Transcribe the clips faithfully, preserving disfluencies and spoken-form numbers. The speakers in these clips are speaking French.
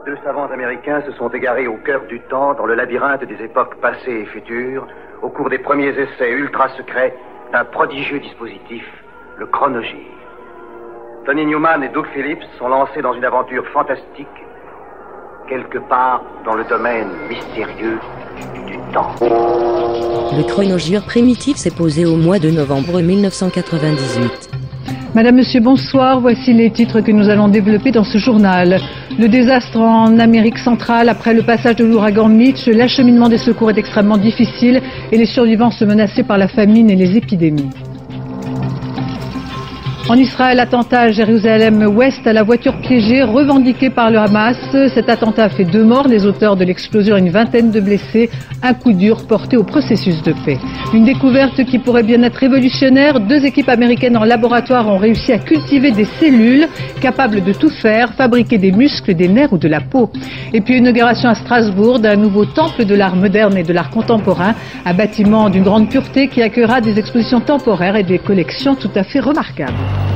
Deux savants américains se sont égarés au cœur du temps, dans le labyrinthe des époques passées et futures, au cours des premiers essais ultra-secrets d'un prodigieux dispositif, le chronogir. Tony Newman et Doug Phillips sont lancés dans une aventure fantastique, quelque part dans le domaine mystérieux du temps. Le chronogir primitif s'est posé au mois de novembre mille neuf cent quatre-vingt-dix-huit. Madame, Monsieur, bonsoir. Voici les titres que nous allons développer dans ce journal. Le désastre en Amérique centrale après le passage de l'ouragan Mitch, l'acheminement des secours est extrêmement difficile et les survivants sont menacés par la famine et les épidémies. En Israël, attentat à Jérusalem-Ouest à la voiture piégée revendiquée par le Hamas. Cet attentat a fait deux morts, les auteurs de l'explosion et une vingtaine de blessés. Un coup dur porté au processus de paix. Une découverte qui pourrait bien être révolutionnaire. Deux équipes américaines en laboratoire ont réussi à cultiver des cellules capables de tout faire, fabriquer des muscles, des nerfs ou de la peau. Et puis une inauguration à Strasbourg d'un nouveau temple de l'art moderne et de l'art contemporain. Un bâtiment d'une grande pureté qui accueillera des expositions temporaires et des collections tout à fait remarquables.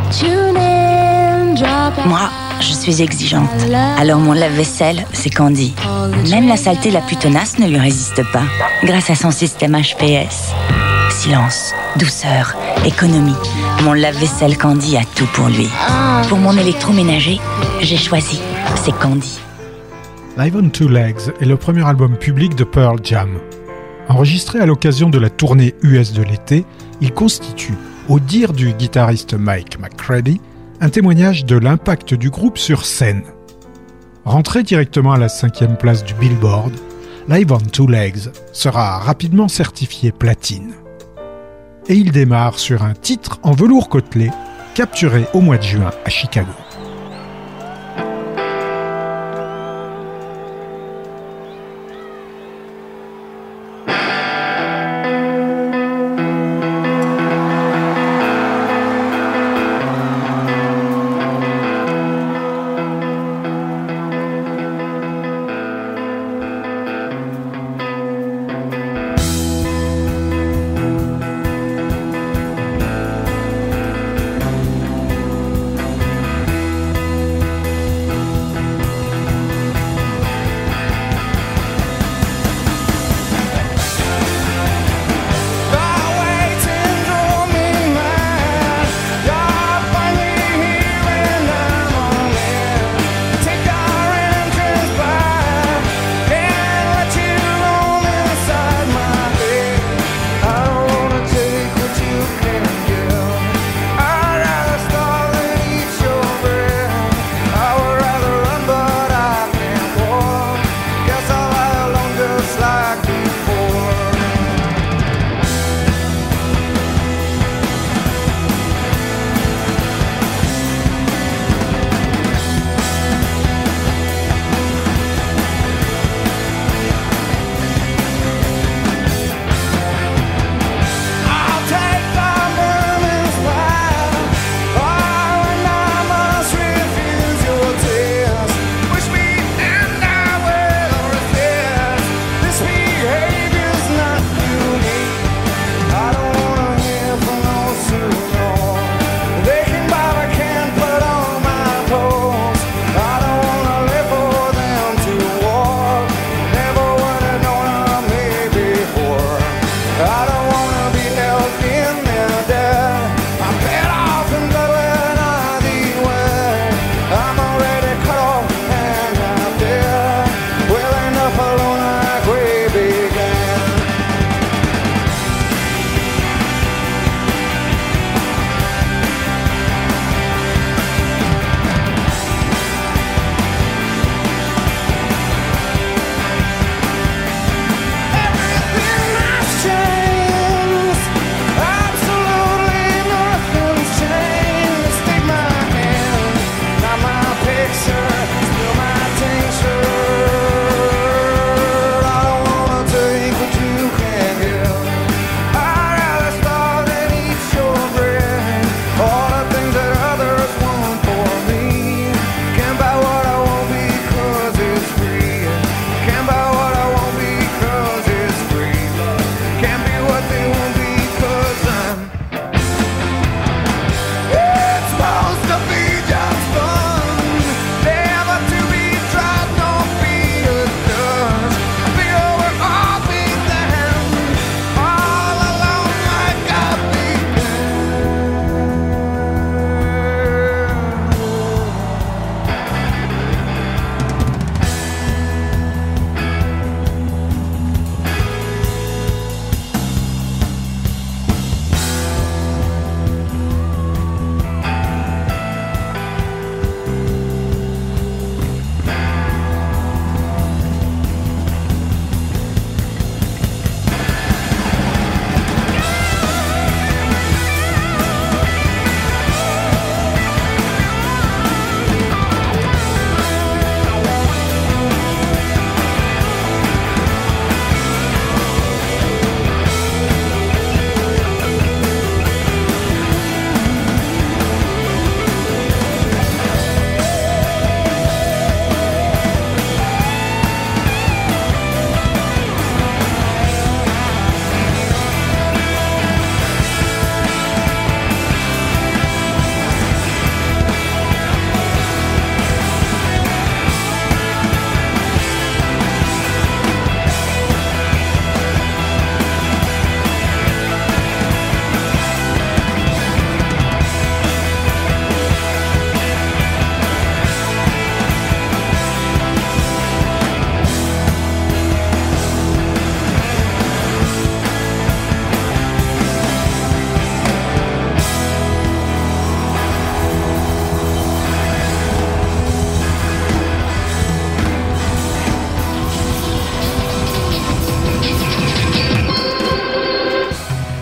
Moi, je suis exigeante. Alors mon lave-vaisselle, c'est Candy. Même la saleté la plus tenace ne lui résiste pas. Grâce à son système H P S. Silence, douceur, économie. Mon lave-vaisselle Candy a tout pour lui. Pour mon électroménager, j'ai choisi. C'est Candy. Live on Two Legs est le premier album public de Pearl Jam. Enregistré à l'occasion de la tournée U S de l'été, il constitue, au dire du guitariste Mike McCready, un témoignage de l'impact du groupe sur scène. Rentré directement à la cinquième place du Billboard, Live on Two Legs sera rapidement certifié platine. Et il démarre sur un titre en velours côtelé, capturé au mois de juin à Chicago.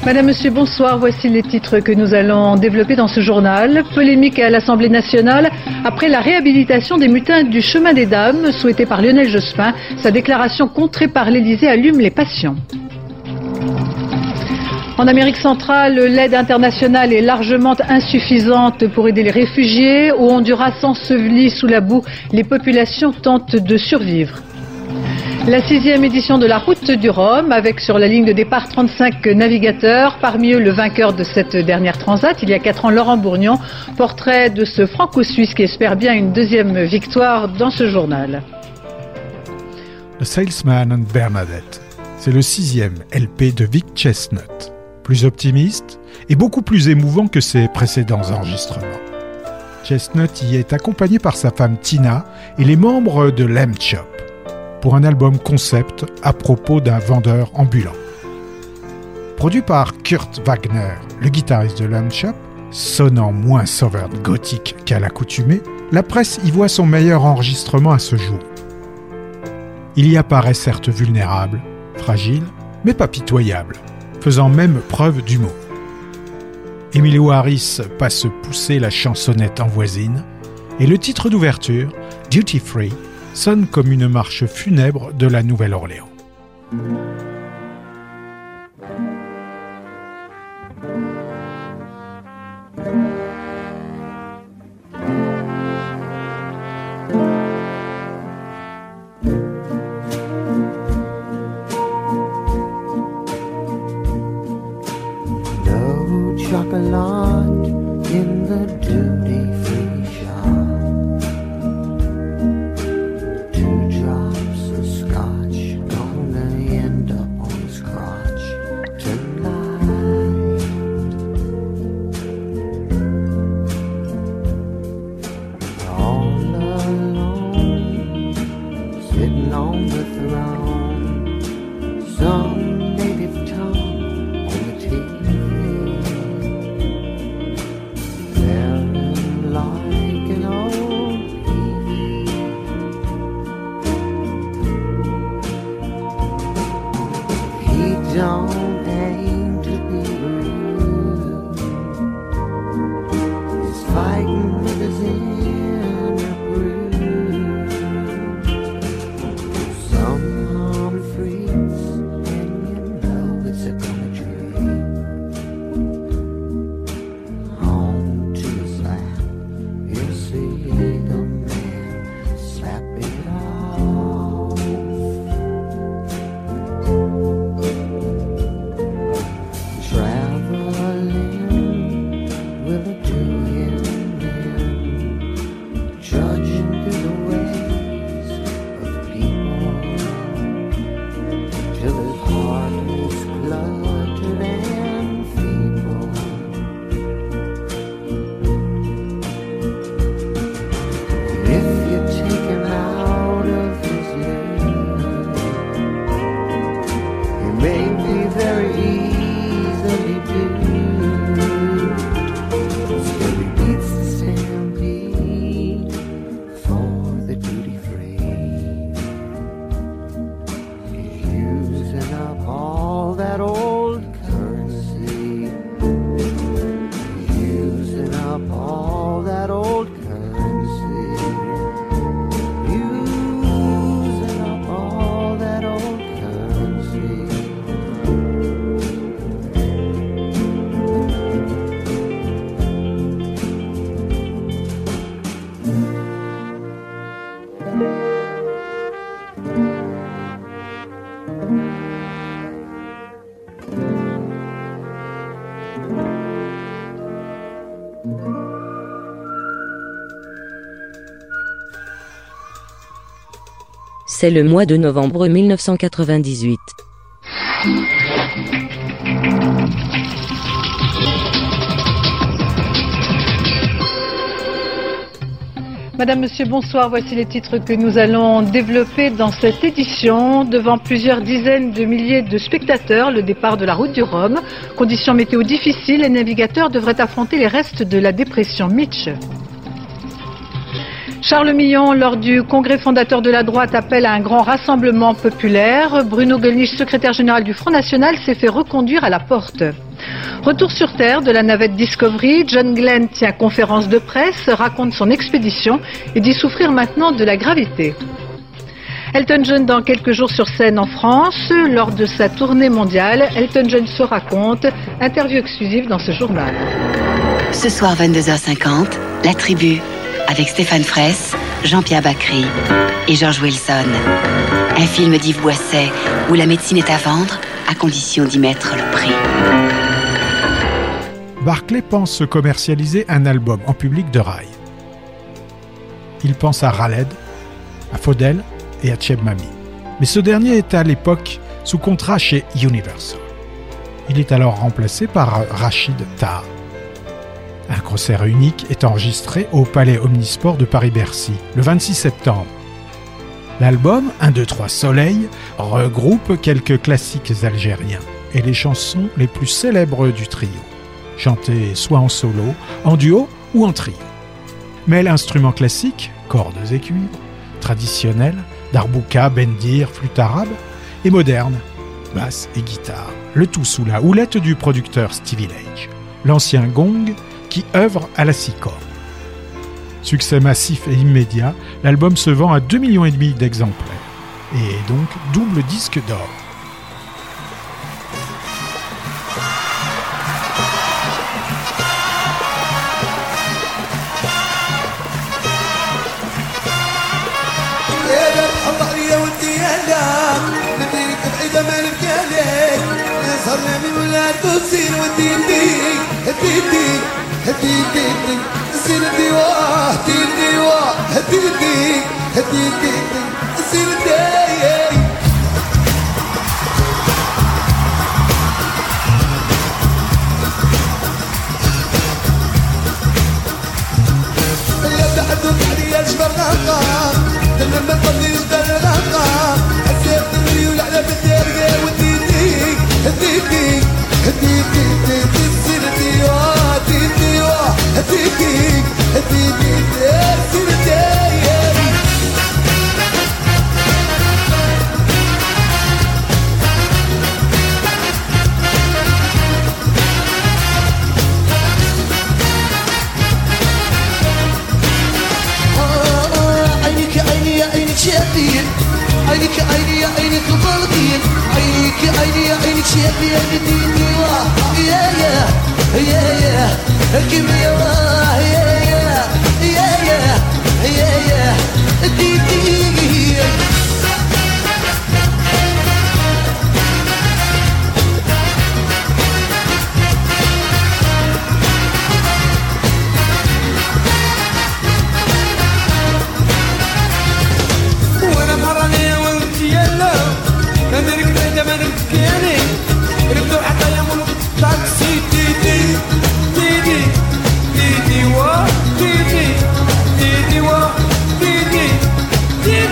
Madame, Monsieur, bonsoir. Voici les titres que nous allons développer dans ce journal. Polémique à l'Assemblée nationale après la réhabilitation des mutins du chemin des dames souhaitée par Lionel Jospin. Sa déclaration contrée par l'Élysée allume les passions. En Amérique centrale, l'aide internationale est largement insuffisante pour aider les réfugiés. Au Honduras, ensevelis sous la boue, les populations tentent de survivre. La sixième édition de la Route du Rhum, avec sur la ligne de départ trente-cinq navigateurs, parmi eux le vainqueur de cette dernière transat, il y a quatre ans, Laurent Bourgnon, portrait de ce franco-suisse qui espère bien une deuxième victoire dans ce journal. The Salesman and Bernadette, c'est le sixième L P de Vic Chestnut, plus optimiste et beaucoup plus émouvant que ses précédents enregistrements. Chestnut y est accompagné par sa femme Tina et les membres de Lamb Chop, pour un album concept à propos d'un vendeur ambulant. Produit par Kurt Wagner, le guitariste de Lamb Chop, sonnant moins southern gothique qu'à l'accoutumée, la presse y voit son meilleur enregistrement à ce jour. Il y apparaît certes vulnérable, fragile, mais pas pitoyable, faisant même preuve d'humour. Emilio Harris passe pousser la chansonnette en voisine, et le titre d'ouverture, Duty Free, sonne comme une marche funèbre de la Nouvelle-Orléans. No chocolate in the duty-free shop. Don't aim to be rude. He's fighting with his inner brood. Some palm freaks, and you know it's a gonna tree. On to his lap, you'll see the man slap it off. C'est le mois de novembre mille neuf cent quatre-vingt-dix-huit. Madame, Monsieur, bonsoir. Voici les titres que nous allons développer dans cette édition. Devant plusieurs dizaines de milliers de spectateurs, le départ de la Route du Rhum. Conditions météo difficiles, les navigateurs devraient affronter les restes de la dépression Mitch. Charles Millon, lors du congrès fondateur de la droite, appelle à un grand rassemblement populaire. Bruno Gollnisch, secrétaire général du Front National, s'est fait reconduire à la porte. Retour sur Terre de la navette Discovery, John Glenn tient conférence de presse, raconte son expédition et dit souffrir maintenant de la gravité. Elton John dans quelques jours sur scène en France. Lors de sa tournée mondiale, Elton John se raconte. Interview exclusive dans ce journal. Ce soir vingt-deux heures cinquante, La Tribu, avec Stéphane Fraisse, Jean-Pierre Bacry et George Wilson. Un film d'Yves Boisset où la médecine est à vendre à condition d'y mettre le prix. Barclay pense commercialiser un album en public de rail. Il pense à Khaled, à Faudel et à Cheb Mami. Mais ce dernier est à l'époque sous contrat chez Universal. Il est alors remplacé par Rachid Taha. Un concert unique est enregistré au Palais Omnisport de Paris-Bercy le vingt-six septembre. L'album un, deux, trois Soleil regroupe quelques classiques algériens et les chansons les plus célèbres du trio, chantées soit en solo, en duo ou en trio. Mais l'instrument classique, cordes et cuivres, traditionnel, darbouka, bendir, flûte arabe, et moderne, basse et guitare, le tout sous la houlette du producteur Stevie Lage, l'ancien gong qui œuvre à la six cordes. Succès massif et immédiat, l'album se vend à deux millions et demi d'exemplaires et est donc double disque d'or. عينك عيني يا عينك ضلقين عينك عيني يا عينك شافي يا ديني واه يا يا يا يا كم يا واه يا يا يا يا يا يا ديني Didi,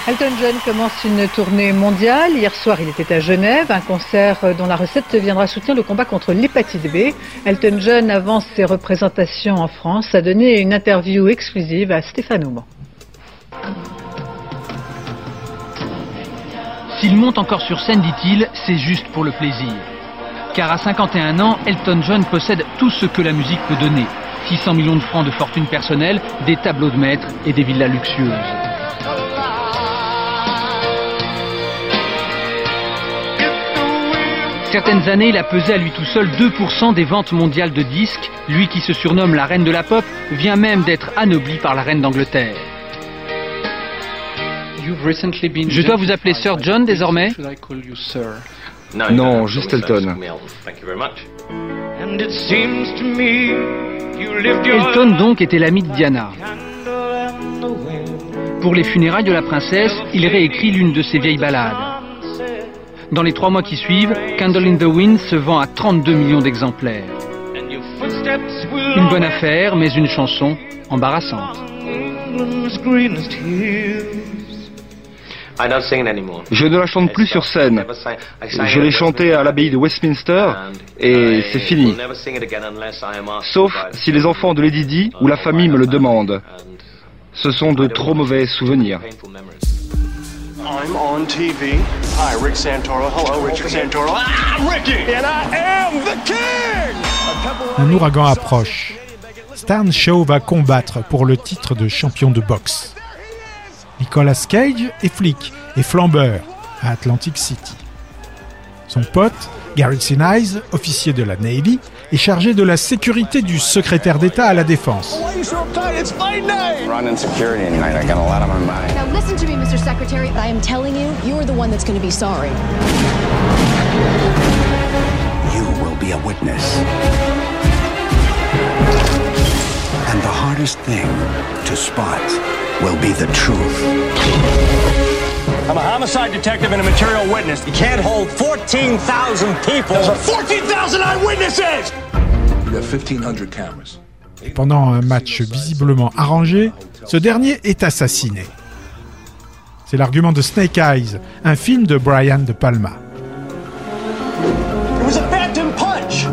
Elton John commence une tournée mondiale. Hier soir, il était à Genève, un concert dont la recette viendra soutenir le combat contre l'hépatite B. Elton John, avant ses représentations en France, a donné une interview exclusive à Stéphane Auban. S'il monte encore sur scène, dit-il, c'est juste pour le plaisir. Car à cinquante et un ans, Elton John possède tout ce que la musique peut donner. six cents millions de francs de fortune personnelle, des tableaux de maître et des villas luxueuses. Certaines années, il a pesé à lui tout seul deux pour cent des ventes mondiales de disques. Lui qui se surnomme la reine de la pop, vient même d'être anobli par la reine d'Angleterre. Je dois vous appeler Sir John désormais ? Non, juste Elton. Elton donc était l'ami de Diana. Pour les funérailles de la princesse, il réécrit l'une de ses vieilles ballades. Dans les trois mois qui suivent, Candle in the Wind se vend à trente-deux millions d'exemplaires. Une bonne affaire, mais une chanson embarrassante. Je ne la chante plus sur scène. Je l'ai chantée à l'abbaye de Westminster et c'est fini. Sauf si les enfants de Lady Di ou la famille me le demandent. Ce sont de trop mauvais souvenirs. I'm on T V. Hi, Rick Santoro. Hello, Richard Santoro. I'm Ricky, and I am the king! Un ouragan approche. Stan Shaw va combattre pour le titre de champion de boxe. Nicolas Cage est flic et flambeur à Atlantic City. Son pote, Gary Sinise, officier de la Navy, est chargé de la sécurité du secrétaire d'État à la Défense. Running security tonight. I got a lot on my mind. Now listen to me, Mister Secretary. I am telling you, you're the one that's going to be sorry. You will be a witness. And the hardest thing to spot will be the truth. I'm a homicide detective and a material witness. You can't hold fourteen thousand people. Those are fourteen thousand eyewitnesses! We got fifteen hundred cameras. Pendant un match visiblement arrangé, ce dernier est assassiné. C'est l'argument de Snake Eyes, un film de Brian De Palma. It was a phantom punch!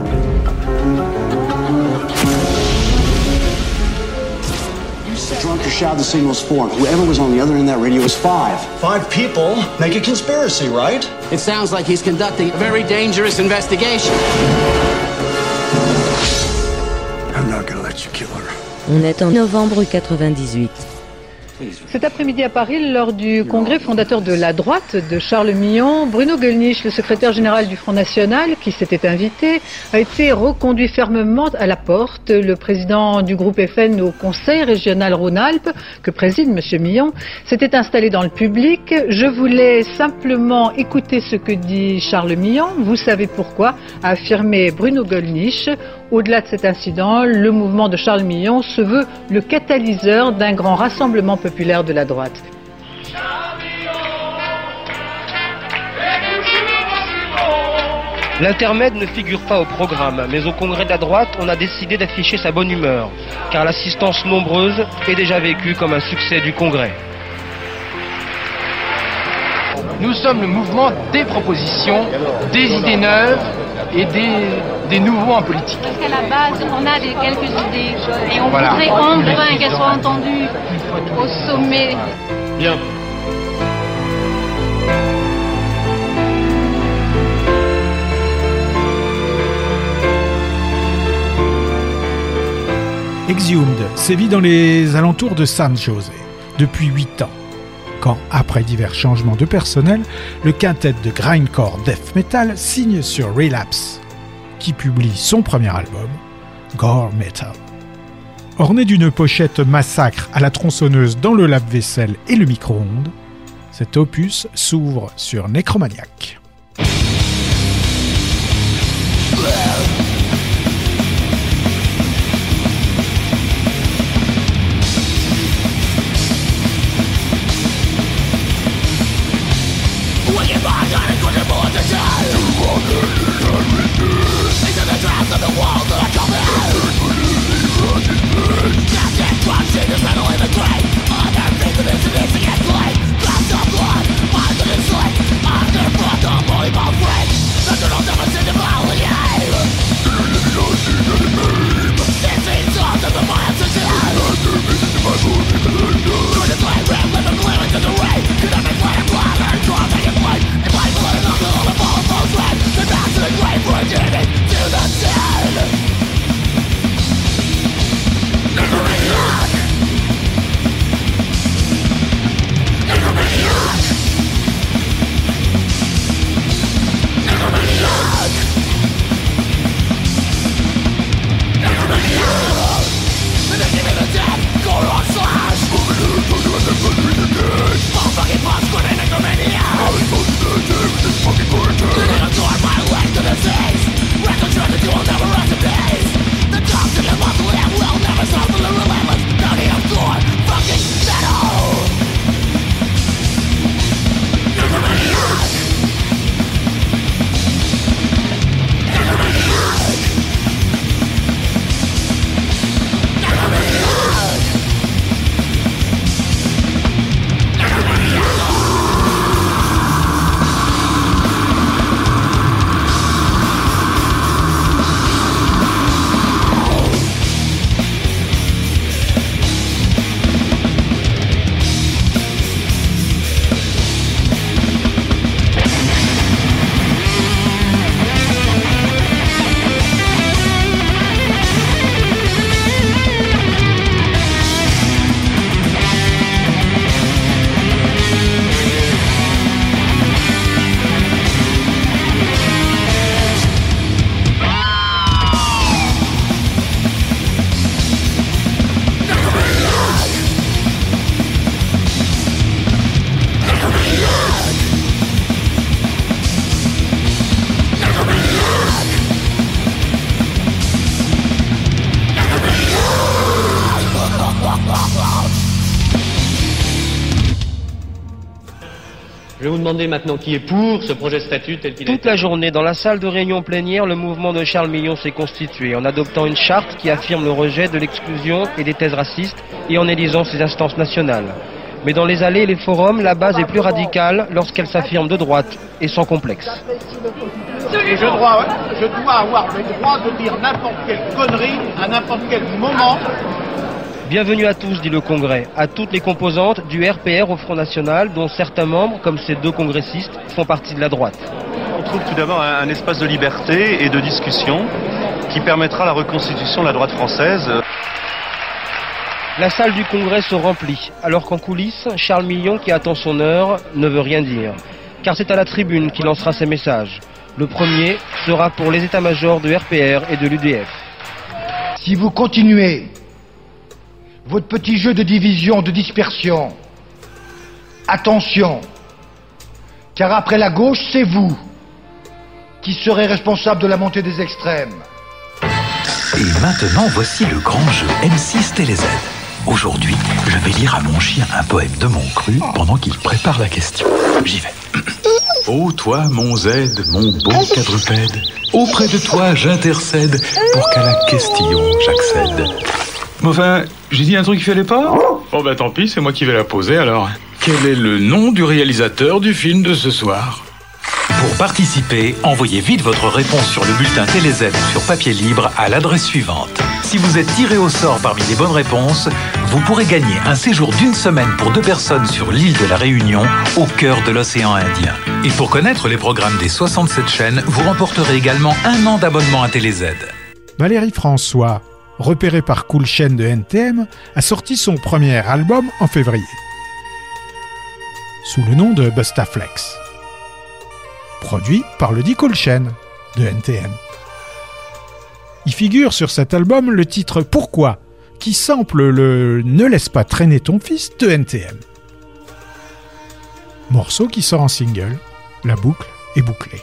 The drunk who shouted the signal's four. Whoever was on the other end of that radio was five. Five people make a conspiracy, right? It sounds like he's conducting a very dangerous investigation. I'm not gonna let you kill her. On est en novembre quatre-vingt-dix-huit. Cet après-midi à Paris, lors du congrès fondateur de la droite de Charles Millon, Bruno Gollnisch, le secrétaire général du Front National, qui s'était invité, a été reconduit fermement à la porte. Le président du groupe F N au Conseil régional Rhône-Alpes, que préside M. Millon, s'était installé dans le public. Je voulais simplement écouter ce que dit Charles Millon. Vous savez pourquoi, a affirmé Bruno Gollnisch. Au-delà de cet incident, le mouvement de Charles Millon se veut le catalyseur d'un grand rassemblement populaire de la droite. L'intermède ne figure pas au programme, mais au congrès de la droite, on a décidé d'afficher sa bonne humeur, car l'assistance nombreuse est déjà vécue comme un succès du congrès. Nous sommes le mouvement des propositions, des idées neuves et des, des nouveaux en politique. Parce qu'à la base, on a des, quelques idées et on voilà. voudrait enfin qu'elles soient entendues au sommet. Bien. Exhumed sévit dans les alentours de San José depuis huit ans. Quand, après divers changements de personnel, le quintet de grindcore death metal signe sur Relapse, qui publie son premier album, Gore Metal. Orné d'une pochette massacre à la tronçonneuse dans le lave-vaisselle et le micro-ondes, cet opus s'ouvre sur Necromaniac. Stop Je vais vous demander maintenant qui est pour ce projet de statut tel qu'il a été. Toute la journée, dans la salle de réunion plénière, le mouvement de Charles Millon s'est constitué en adoptant une charte qui affirme le rejet de l'exclusion et des thèses racistes et en élisant ses instances nationales. Mais dans les allées et les forums, la base est plus radicale lorsqu'elle s'affirme de droite et sans complexe. Et je dois, je dois avoir le droit de dire n'importe quelle connerie à n'importe quel moment. Bienvenue à tous, dit le Congrès, à toutes les composantes du R P R au Front National, dont certains membres, comme ces deux congressistes, font partie de la droite. On trouve tout d'abord un, un espace de liberté et de discussion qui permettra la reconstitution de la droite française. La salle du Congrès se remplit, alors qu'en coulisses, Charles Millon, qui attend son heure, ne veut rien dire. Car c'est à la tribune qu'il lancera ses messages. Le premier sera pour les états-majors de R P R et de l'U D F. Si vous continuez votre petit jeu de division, de dispersion, attention, car après la gauche, c'est vous qui serez responsable de la montée des extrêmes. Et maintenant, voici le grand jeu M six Télé Z. Aujourd'hui, je vais lire à mon chien un poème de mon cru pendant qu'il prépare la question. J'y vais. Ô toi, mon Z, mon bon quadrupède, auprès de toi j'intercède pour qu'à la question j'accède. Enfin, j'ai dit un truc qui fallait pas ? Oh bah tant pis, c'est moi qui vais la poser alors. Quel est le nom du réalisateur du film de ce soir ? Pour participer, envoyez vite votre réponse sur le bulletin Télé Z sur papier libre à l'adresse suivante. Si vous êtes tiré au sort parmi les bonnes réponses, vous pourrez gagner un séjour d'une semaine pour deux personnes sur l'île de la Réunion, au cœur de l'océan Indien. Et pour connaître les programmes des soixante-sept chaînes, vous remporterez également un an d'abonnement à Télé Z. Valérie François, repérée par Cool Chain de N T M, a sorti son premier album en février, sous le nom de Bustaflex, produit par le dit Cool Chain de N T M. Il figure sur cet album le titre Pourquoi, qui sample le Ne laisse pas traîner ton fils de N T M. Morceau qui sort en single, la boucle est bouclée.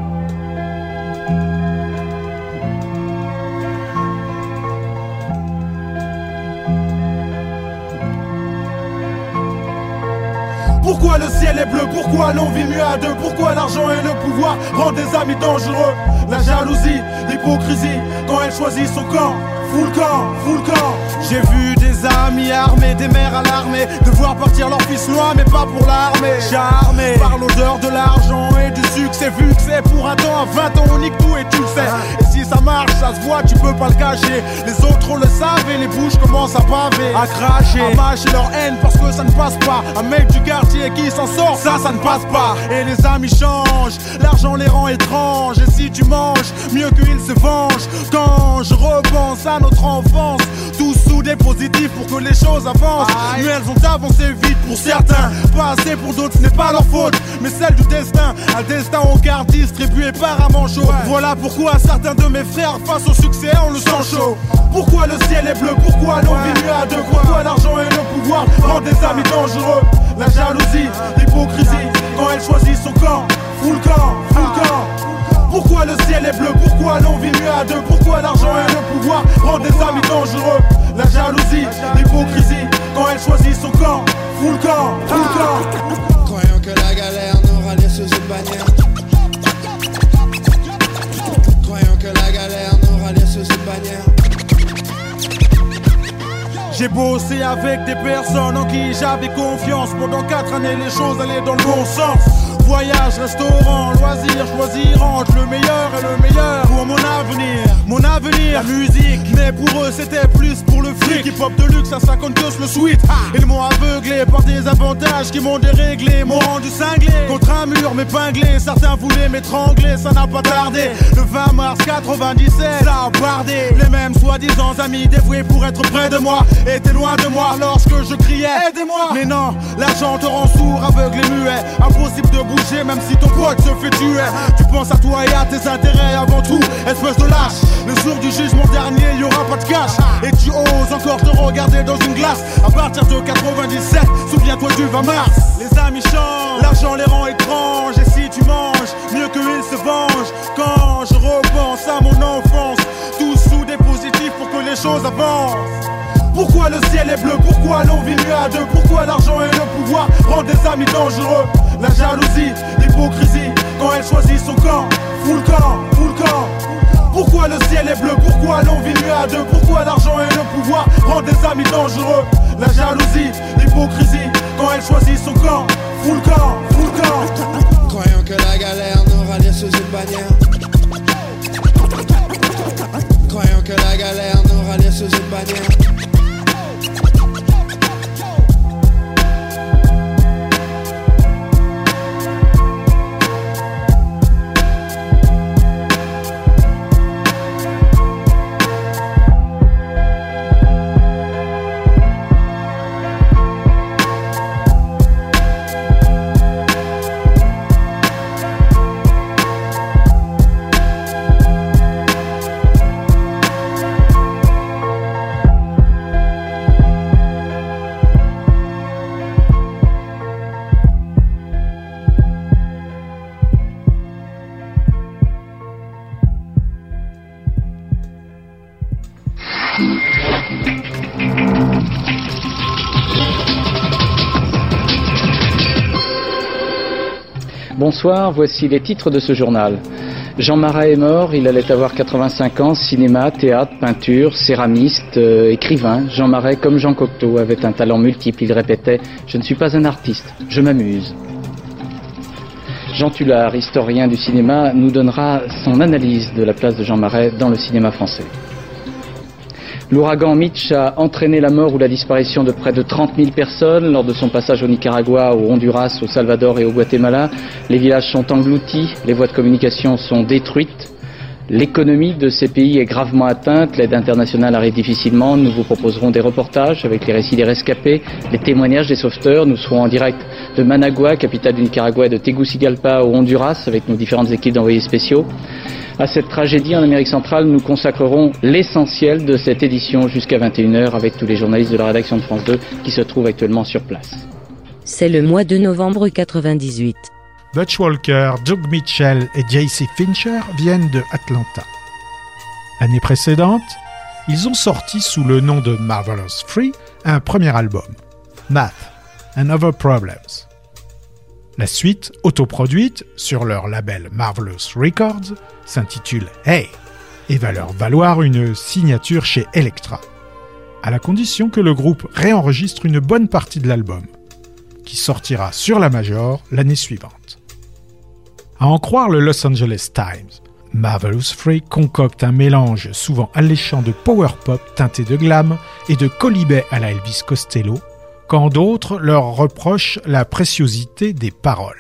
Pourquoi le ciel est bleu? Pourquoi l'on vit mieux à deux? Pourquoi l'argent et le pouvoir rendent des amis dangereux? La jalousie, l'hypocrisie, quand elle choisit son camp. Full camp, full camp. J'ai vu des amis armés, des mères à l'armée, devoir partir leur fils loin mais pas pour l'armée. Charmé par l'odeur de l'argent et du succès, vu que c'est pour un temps, à vingt ans on nique tout et tu le sais. Et si ça marche, ça se voit, tu peux pas le cacher. Les autres le savent et les bouches commencent à paver, à cracher, à mâcher leur haine parce que ça ne passe pas. Un mec du quartier qui s'en sort, ça, ça ne passe pas. Et les amis changent, l'argent les rend étranges. Et si tu manges, mieux qu'ils se vengent. Quand je repense à notre enfance, tous sous des positifs pour que les choses avancent. Mais elles ont avancé vite pour certains, pas assez pour d'autres, ce n'est pas leur faute, mais celle du destin. Un destin au quart distribué par un manchot. Ouais. Voilà pourquoi certains de mes frères face au succès on le sent chaud. Pourquoi le ciel est bleu? Pourquoi l'on vit mieux à deux? Pourquoi l'argent et le pouvoir rendent des amis dangereux? La jalousie, l'hypocrisie, quand elle choisit son camp. Full camp, full camp. Pourquoi le ciel est bleu? Pourquoi l'on vit mieux à deux? Pourquoi l'argent et le pouvoir rendent des amis dangereux? La jalousie, l'hypocrisie, quand elle choisit son camp. Full camp, full camp. Croyant que la galère nous rallie sous une bannière. Croyant que la galère nous rallie sous une bannière. J'ai bossé avec des personnes en qui j'avais confiance. Pendant quatre années les choses allaient dans le bon sens. Voyage, restaurant, loisirs, choisir entre le meilleur et le meilleur pour mon avenir. Mon avenir, la musique, mais pour eux c'était plus pour le fric. Hip-hop de luxe à cinquante queues le sweat. Ils m'ont aveuglé par des avantages qui m'ont déréglé, m'ont rendu cinglé. Contre un mur m'épinglé, certains voulaient m'étrangler, ça n'a pas tardé. Le vingt mars quatre-vingt-dix-sept, ça a bardé. Les mêmes soi-disant amis dévoués pour être près de moi étaient loin de moi lorsque je criais aidez-moi. Mais non, l'argent te rend sourd, aveugle et muet. Impossible de bouger même si ton pote se fait tuer. Tu penses à toi et à tes intérêts avant tout, espèce de lâche. Le jour du jugement dernier, y aura pas de cash. Et tu oses encore te regarder dans une glace. À partir de quatre-vingt-dix-sept, souviens-toi du vingt mars. Les amis changent, l'argent les rend étranges. Et si tu manges, mieux qu'ils se vengent. Quand je repense à mon enfance, tout sous des positifs pour que les choses avancent. Pourquoi le ciel est bleu? Pourquoi l'on vit mieux à deux? Pourquoi l'argent et le pouvoir rendent des amis dangereux? La jalousie, l'hypocrisie, quand elle choisit son camp. Full camp, full camp. Pourquoi le ciel est bleu? Pourquoi l'on vit mieux à deux? Pourquoi l'argent et le pouvoir rendent des amis dangereux? La jalousie, l'hypocrisie, quand elle choisit son camp. Full camp, full camp. Croyant que la galère nous rallie sous une bannière. Croyant que la galère nous rallie sous une bannière. Bonsoir, voici les titres de ce journal. Jean Marais est mort, il allait avoir quatre-vingt-cinq ans, cinéma, théâtre, peinture, céramiste, euh, écrivain. Jean Marais, comme Jean Cocteau, avait un talent multiple, il répétait « Je ne suis pas un artiste, je m'amuse ». Jean Tullard, historien du cinéma, nous donnera son analyse de la place de Jean Marais dans le cinéma français. L'ouragan Mitch a entraîné la mort ou la disparition de près de trente mille personnes lors de son passage au Nicaragua, au Honduras, au Salvador et au Guatemala. Les villages sont engloutis, les voies de communication sont détruites. L'économie de ces pays est gravement atteinte, l'aide internationale arrive difficilement. Nous vous proposerons des reportages avec les récits des rescapés, les témoignages des sauveteurs. Nous serons en direct de Managua, capitale du Nicaragua, et de Tegucigalpa au Honduras avec nos différentes équipes d'envoyés spéciaux. À cette tragédie en Amérique centrale, nous consacrerons l'essentiel de cette édition jusqu'à vingt et une heures avec tous les journalistes de la rédaction de France deux qui se trouvent actuellement sur place. C'est le mois de novembre quatre-vingt-dix-huit. Butch Walker, Doug Mitchell et J C Fincher viennent de Atlanta. L'année précédente, ils ont sorti sous le nom de Marvelous Free un premier album, Math and Other Problems. La suite, autoproduite sur leur label Marvelous Records, s'intitule Hey et va leur valoir une signature chez Elektra, à la condition que le groupe réenregistre une bonne partie de l'album, qui sortira sur la Major l'année suivante. À en croire le Los Angeles Times, Marvelous Free concocte un mélange souvent alléchant de power pop teinté de glam et de colibet à la Elvis Costello, quand d'autres leur reprochent la préciosité des paroles.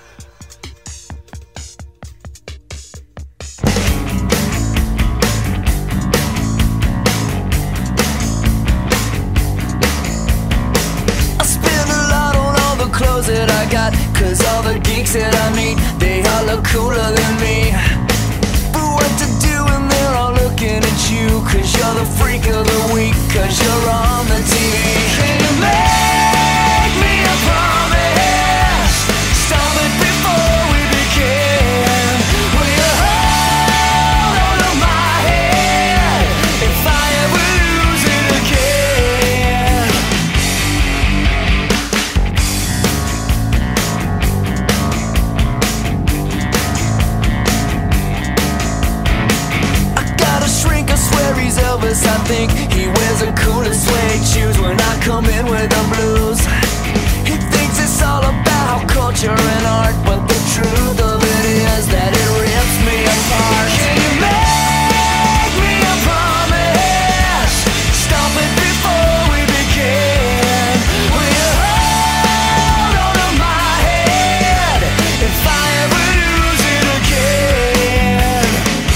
Clothes that I got, cause all the geeks that I meet, they all look cooler than me. But what to do when they're all looking at you, cause you're the freak of the week, cause you're on the T V. Can you make me a promise? Stop it before we begin. Will you hold on to my head if I ever lose it again? He's Elvis, I think he wears the coolest suede shoes when I come in with the blues. He thinks it's all about culture and art, but the truth of it is that it rips me apart. Can you make me a promise? Stop it before we begin. Will you hold on to my head if I ever lose it again?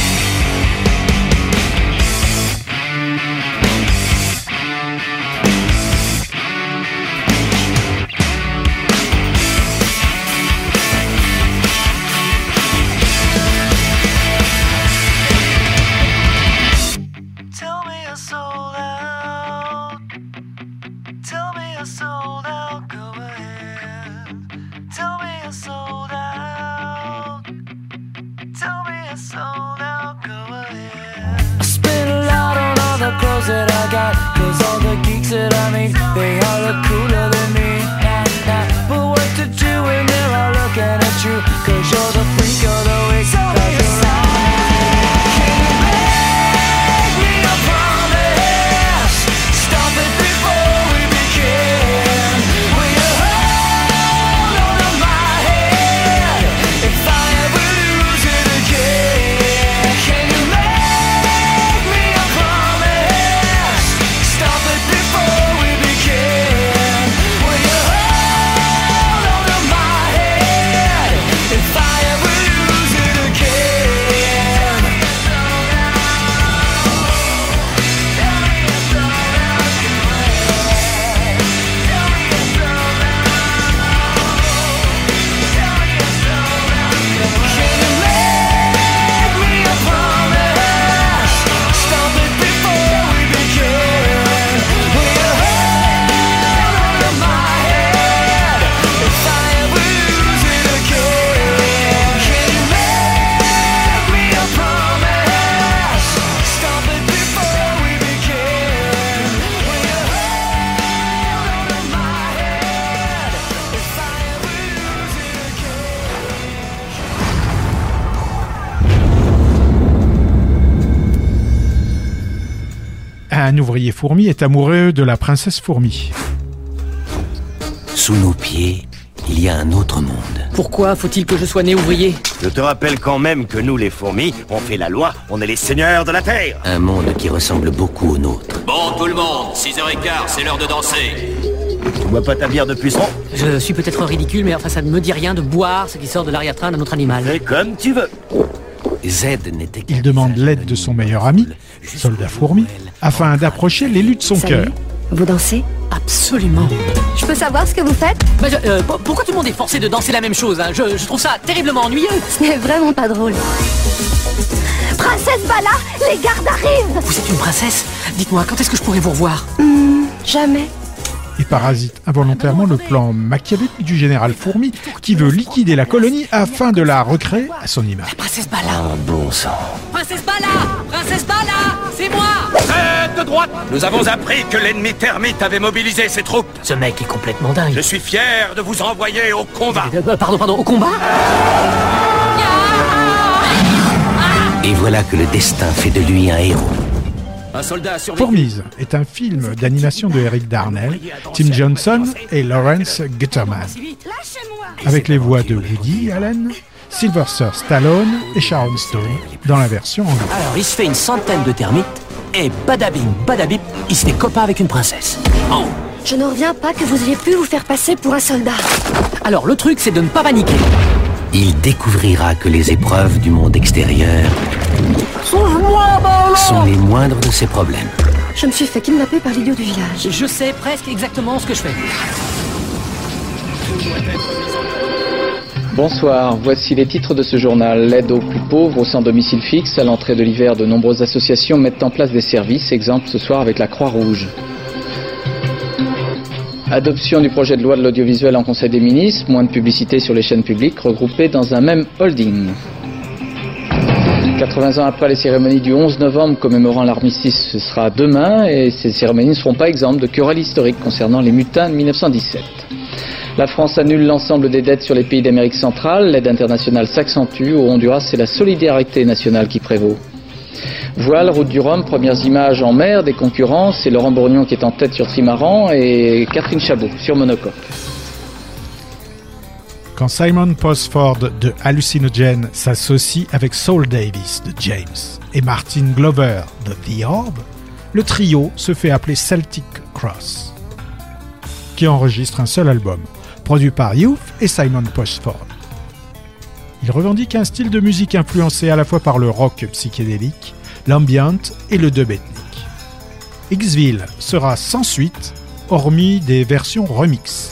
That I got, cause all the geeks that I meet, they all look cooler than me. Nah, nah. But what to do when they're all Un ouvrier fourmi est amoureux de la princesse fourmi. Sous nos pieds, il y a un autre monde. Pourquoi faut-il que je sois né ouvrier? Je te rappelle quand même que nous, les fourmis, on fait la loi, on est les seigneurs de la Terre. Un monde qui ressemble beaucoup au nôtre. Bon, tout le monde, six heures quinze, c'est l'heure de danser. Tu bois pas ta bière de puceron? Je suis peut-être ridicule, mais enfin ça ne me dit rien de boire ce qui sort de l'arrière-train d'un autre animal. Fais comme tu veux. Z n'était Il demande l'aide de son meilleur ami, soldat fourmi, afin d'approcher l'élu de son cœur. Vous dansez? Absolument. Je peux savoir ce que vous faites? Bah, je, euh, pourquoi tout le monde est forcé de danser la même chose, hein? je, je trouve ça terriblement ennuyeux. Ce n'est vraiment pas drôle. Princesse Bala, les gardes arrivent! Vous êtes une princesse? Dites-moi, quand est-ce que je pourrai vous revoir? hmm, Jamais. Et parasite involontairement le plan machiavélique du général Fourmi qui veut liquider la colonie afin de la recréer à son image. Princesse Bala! Ah, bon sang. Princesse Bala! Princesse Bala! C'est moi! Tête de droite! Nous avons appris que l'ennemi termite avait mobilisé ses troupes. Ce mec est complètement dingue. Je suis fier de vous envoyer au combat. Euh, pardon, pardon, au combat? Et voilà que le destin fait de lui un héros. Un soldat a survécu. Fourmise est un film d'animation de Eric Darnell, Tim Johnson et Lawrence Gutterman, avec les voix de Woody Allen, Sylvester Stallone et Sharon Stone dans la version anglaise. Alors il se fait une centaine de termites et badabing, badabip, il se fait copain avec une princesse. Oh. Je ne reviens pas que vous ayez pu vous faire passer pour un soldat. Alors le truc c'est de ne pas paniquer. Il découvrira que les épreuves du monde extérieur sont les moindres de ses problèmes. Je me suis fait kidnapper par l'idiot du village. Je sais presque exactement ce que je fais. Bonsoir, voici les titres de ce journal. L'aide aux plus pauvres, aux sans domicile fixe. À l'entrée de l'hiver, de nombreuses associations mettent en place des services. Exemple ce soir avec la Croix-Rouge. Adoption du projet de loi de l'audiovisuel en Conseil des ministres. Moins de publicité sur les chaînes publiques regroupées dans un même holding. quatre-vingts ans après les cérémonies du onze novembre commémorant l'armistice, ce sera demain et ces cérémonies ne seront pas exemptes de querelles historiques concernant les mutins de mille neuf cent dix-sept. La France annule l'ensemble des dettes sur les pays d'Amérique centrale, l'aide internationale s'accentue, au Honduras c'est la solidarité nationale qui prévaut. Voile, route du Rhum, premières images en mer des concurrents, c'est Laurent Bourgnon qui est en tête sur trimaran et Catherine Chabot sur monocoque. Quand Simon Posford de Hallucinogen s'associe avec Saul Davis de James et Martin Glover de The Orb, le trio se fait appeler Celtic Cross, qui enregistre un seul album, produit par Youth et Simon Posford. Il revendique un style de musique influencé à la fois par le rock psychédélique, l'ambient et le dub ethnique. Xville sera sans suite, hormis des versions remix.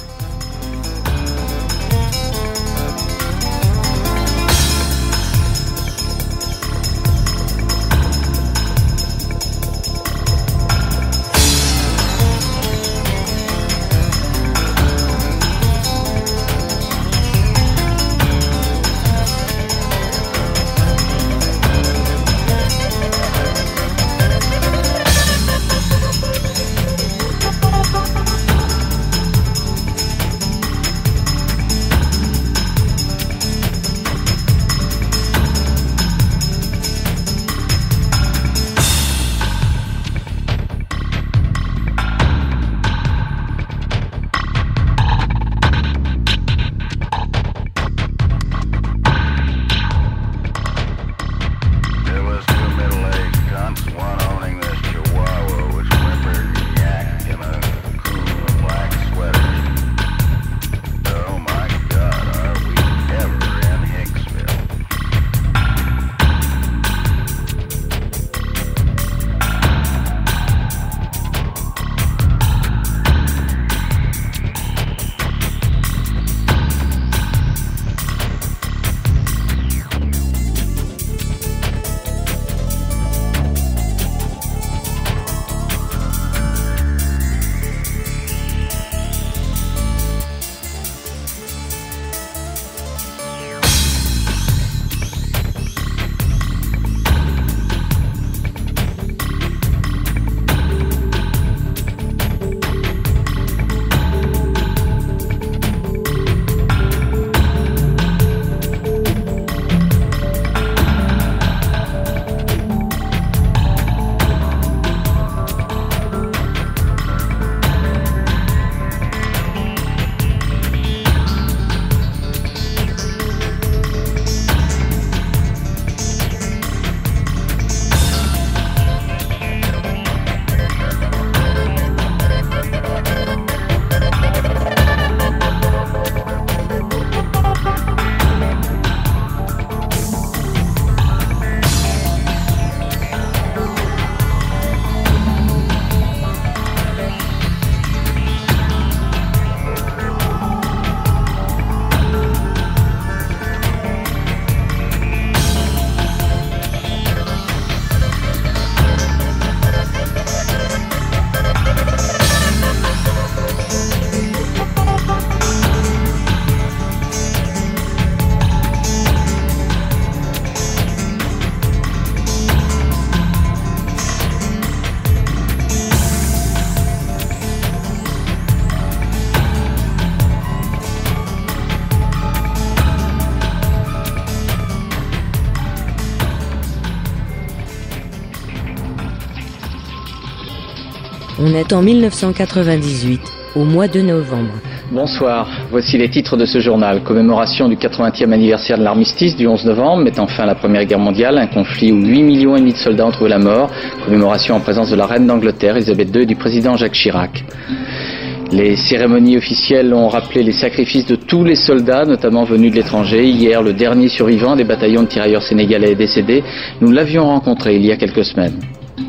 On est en mille neuf cent quatre-vingt-dix-huit, au mois de novembre. Bonsoir, voici les titres de ce journal. Commémoration du quatre-vingtième anniversaire de l'armistice du onze novembre, mettant fin à la Première Guerre mondiale, un conflit où huit millions et demi de soldats ont trouvé la mort. Commémoration en présence de la reine d'Angleterre, Elisabeth deux, et du président Jacques Chirac. Les cérémonies officielles ont rappelé les sacrifices de tous les soldats, notamment venus de l'étranger. Hier, le dernier survivant des bataillons de tirailleurs sénégalais est décédé. Nous l'avions rencontré il y a quelques semaines.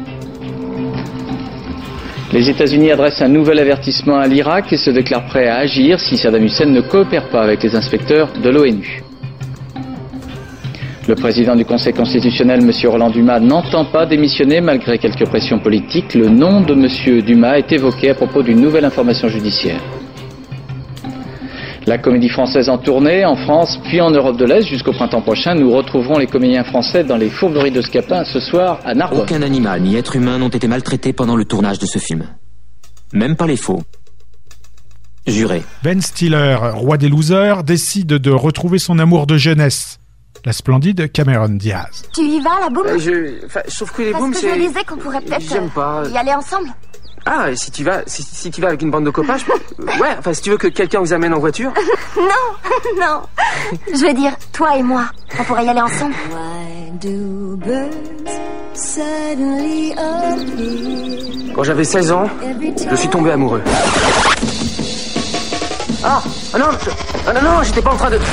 Les États-Unis adressent un nouvel avertissement à l'Irak et se déclarent prêts à agir si Saddam Hussein ne coopère pas avec les inspecteurs de l'ONU. Le président du Conseil constitutionnel, M. Roland Dumas, n'entend pas démissionner malgré quelques pressions politiques. Le nom de M. Dumas est évoqué à propos d'une nouvelle information judiciaire. La comédie française en tournée en France puis en Europe de l'Est jusqu'au printemps prochain. Nous retrouverons les comédiens français dans les fourberies de Scapin ce soir à Narbonne. Aucun animal ni être humain n'ont été maltraités pendant le tournage de ce film. Même pas les faux. Juré. Ben Stiller, roi des losers, décide de retrouver son amour de jeunesse. La splendide Cameron Diaz. Tu y vas, la boum euh, je... Enfin, je trouve que les booms, c'est... Parce que je disais qu'on pourrait peut-être J'aime pas. y aller ensemble. Ah, si tu vas, si, si tu vas avec une bande de copains, je... ouais, enfin, si tu veux que quelqu'un vous amène en voiture. Non, non. Je veux dire, toi et moi, on pourrait y aller ensemble. Quand j'avais seize ans, je suis tombé amoureux. Ah, ah non, je... ah non, non, j'étais pas en train de...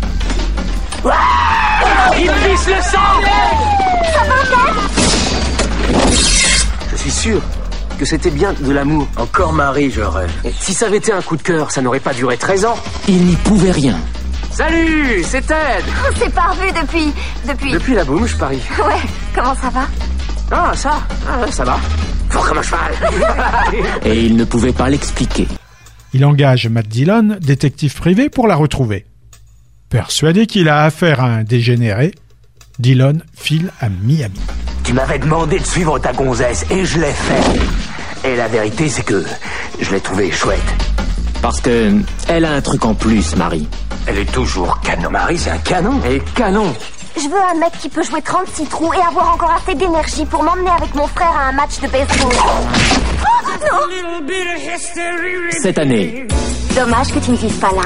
Il glisse le sang! Ça va, Je suis sûr que c'était bien de l'amour. Encore Marie, je rêve. Et si ça avait été un coup de cœur, ça n'aurait pas duré treize ans. Il n'y pouvait rien. Salut, c'est Ted. On s'est pas revus depuis... Depuis... Depuis la boum, je parie. Ouais, comment ça va? Ah, ça, ah, ça va. Fort comme un cheval. Et il ne pouvait pas l'expliquer. Il engage Matt Dillon, détective privé, pour la retrouver. Persuadé qu'il a affaire à un dégénéré, Dillon file à Miami. Tu m'avais demandé de suivre ta gonzesse et je l'ai fait. Et la vérité, c'est que je l'ai trouvée chouette. Parce que elle a un truc en plus, Marie. Elle est toujours canon. Marie, c'est un canon. Et canon. Je veux un mec qui peut jouer trente-six trous et avoir encore assez d'énergie pour m'emmener avec mon frère à un match de baseball. Oh, non! Cette année. Dommage que tu ne vives pas là.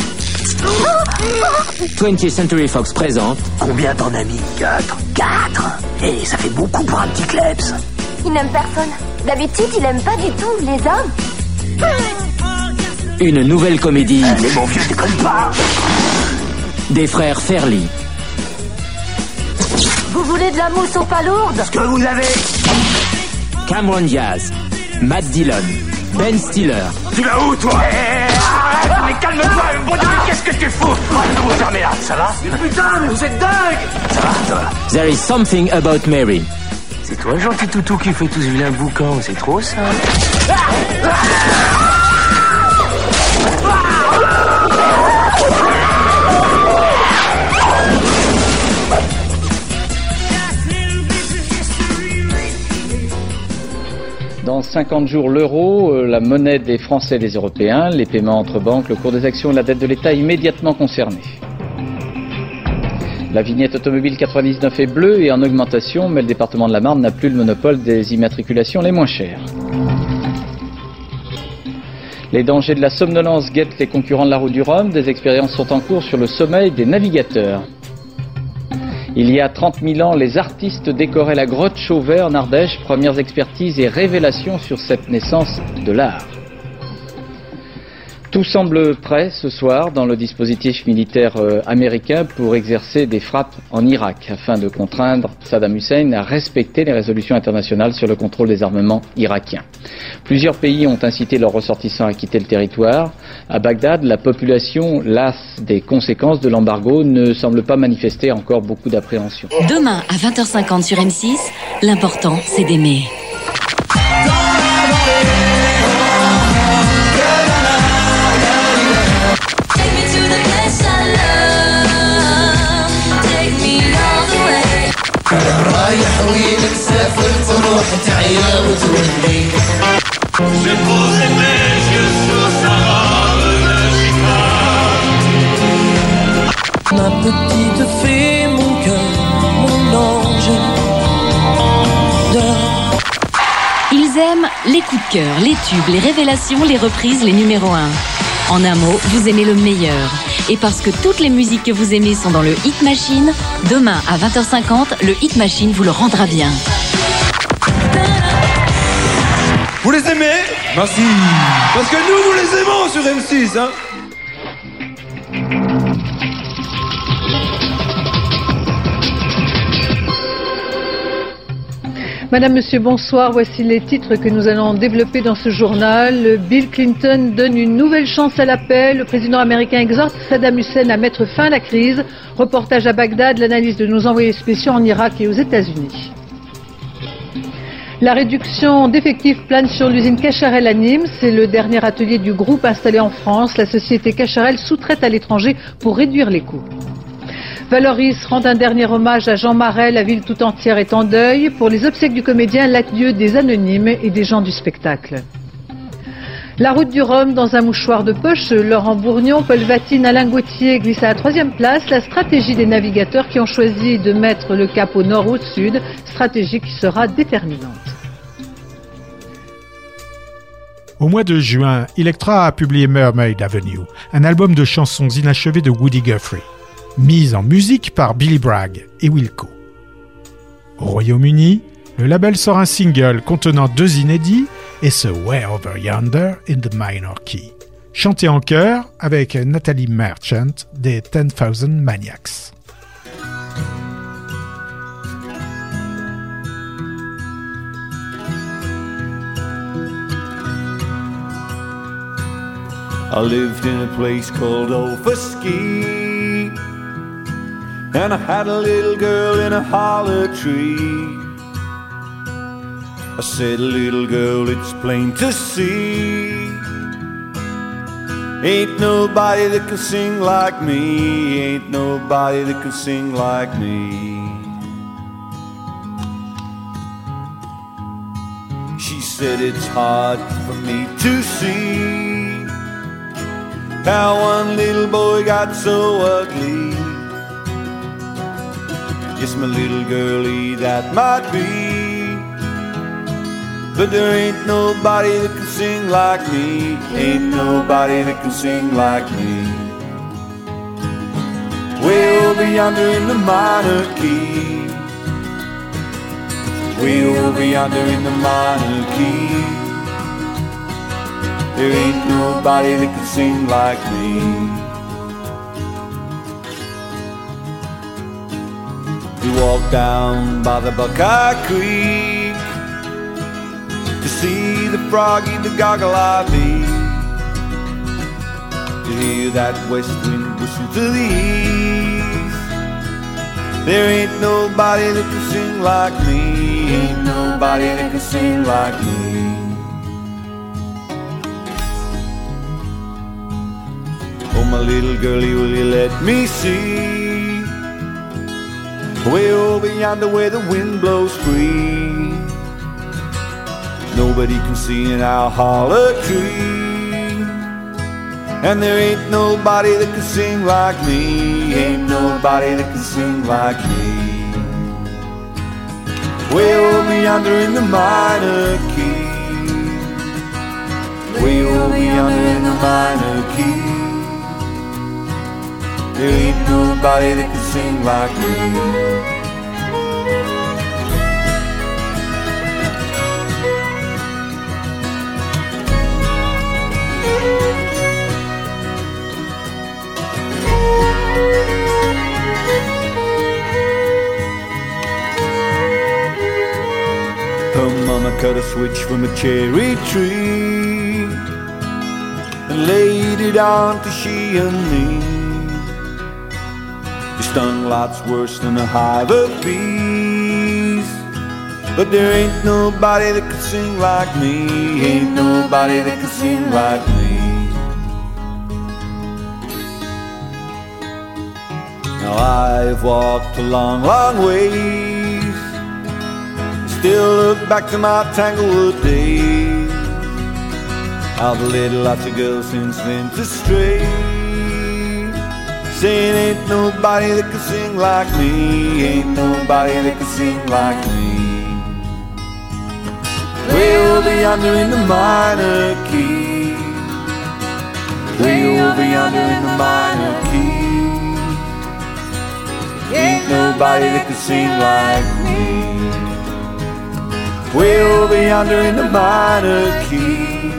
twentieth Century Fox présente. Combien t'en as mis? Quatre. Quatre. Et ça fait beaucoup pour un petit klebs. Il n'aime personne. D'habitude, il aime pas du tout les hommes. Une nouvelle comédie. Euh, mais mon vieux, je déconne pas. Des frères Fairley. Vous voulez de la mousse aux palourdes? Ce que vous avez. Cameron Diaz, Matt Dillon, Ben Stiller. Tu vas où, toi? Hey, arrête, mais calme-toi, bon Dieu, qu'est-ce que tu fous? Vous fermez là, ça va? Mais putain, mais vous êtes dingue! Ça va, ça va. There is something about Mary. C'est toi le gentil toutou qui fait tout ce vilain boucan, c'est trop ça. Dans cinquante jours, l'euro, euh, la monnaie des Français et des Européens, les paiements entre banques, le cours des actions et la dette de l'État immédiatement concernés. La vignette automobile quatre-vingt-dix-neuf est bleue et en augmentation, mais le département de la Marne n'a plus le monopole des immatriculations les moins chères. Les dangers de la somnolence guettent les concurrents de la route du Rhum. Des expériences sont en cours sur le sommeil des navigateurs. Il y a trente mille ans, les artistes décoraient la grotte Chauvet en Ardèche. Premières expertises et révélations sur cette naissance de l'art. Tout semble prêt ce soir dans le dispositif militaire euh, américain pour exercer des frappes en Irak afin de contraindre Saddam Hussein à respecter les résolutions internationales sur le contrôle des armements irakiens. Plusieurs pays ont incité leurs ressortissants à quitter le territoire. À Bagdad, la population, lasse des conséquences de l'embargo, ne semble pas manifester encore beaucoup d'appréhension. Demain à vingt heures cinquante sur M six, l'important c'est d'aimer. رايح وينك سافر تروح تعيا وتولي Je pose mes yeux sur Sarah Ma petite fée, mon cœur, mon ange dors. Ils aiment les coups de cœur, les tubes, les révélations, les reprises, les numéros un. En un mot, vous aimez le meilleur. Et parce que toutes les musiques que vous aimez sont dans le Hit Machine, demain à vingt heures cinquante, le Hit Machine vous le rendra bien. Vous les aimez? Merci. Parce que nous, nous les aimons sur M six, hein. Madame, Monsieur, bonsoir. Voici les titres que nous allons développer dans ce journal. Bill Clinton donne une nouvelle chance à la paix. Le président américain exhorte Saddam Hussein à mettre fin à la crise. Reportage à Bagdad, l'analyse de nos envoyés spéciaux en Irak et aux États-Unis. La réduction d'effectifs plane sur l'usine Cacharel à Nîmes. C'est le dernier atelier du groupe installé en France. La société Cacharel sous-traite à l'étranger pour réduire les coûts. Valoris rend un dernier hommage à Jean Marais. La ville tout entière est en deuil. Pour les obsèques du comédien, l'adieu des anonymes et des gens du spectacle. La route du Rhum dans un mouchoir de poche. Laurent Bourgnon, Paul Vatine, Alain Gauthier glissent à la troisième place. La stratégie des navigateurs qui ont choisi de mettre le cap au nord ou au sud. Stratégie qui sera déterminante. Au mois de juin, Elektra a publié Mermaid Avenue, un album de chansons inachevées de Woody Guthrie, mise en musique par Billy Bragg et Wilco. Au Royaume-Uni, le label sort un single contenant deux inédits et ce Way Over Yonder in the minor key, chanté en chœur avec Natalie Merchant des ten thousand Maniacs. I lived in a place called Overski, and I had a little girl in a holler tree. I said, little girl, it's plain to see, ain't nobody that can sing like me, ain't nobody that can sing like me. She said, it's hard for me to see how one little boy got so ugly. Yes, my little girlie, that might be, but there ain't nobody that can sing like me, ain't nobody that can sing like me. Way over yonder in the minor key, way over yonder in the minor key, there ain't nobody that can sing like me. We walked down by the Buckeye Creek to see the froggy, the goggle-eye bee, to hear that west wind whistle to the east. There ain't nobody that can sing like me, ain't nobody that can sing like me. Oh, my little girlie, will you let me see way over yonder where the wind blows free? Nobody can see in our holler tree, and there ain't nobody that can sing like me, ain't nobody that can sing like me. Way over yonder in the minor key, way over yonder in the minor key, there ain't nobody that can sing like me. Her mama cut a switch from a cherry tree and laid it on to she and me. It stung lots worse than a hive of bees, but there ain't nobody that can sing like me, ain't nobody that can sing like me. Now I've walked a long, long ways, still look back to my Tanglewood days. I've led lots of girls since then to stray, saying ain't nobody that can sing like me, ain't nobody that can sing like me. Way over yonder in the minor key. Way over yonder in the minor key. Ain't nobody that can sing like me. Way over yonder in the minor key.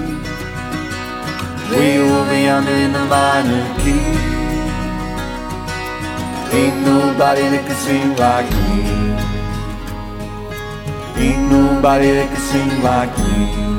Way over yonder in the minor key. Ain't nobody that can sing like me. Ain't nobody that can sing like me.